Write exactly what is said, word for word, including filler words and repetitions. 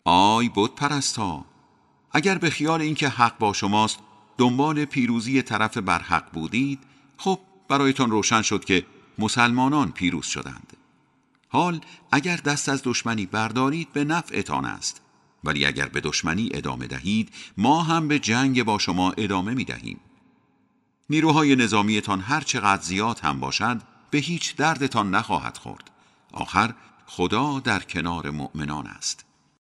آی بت پرستا، اگر به خیال اینکه حق با شماست دنبال پیروزی طرف برحق بودید، خب برایتان روشن شد که مسلمانان پیروز شدند. حال اگر دست از دشمنی بردارید به نفعتان است، ولی اگر به دشمنی ادامه دهید ما هم به جنگ با شما ادامه می دهیم. نیروهای نظامیتان هر چقدر زیاد هم باشد به هیچ دردتان نخواهد خورد. آخر خدا در کنار مؤمنان است.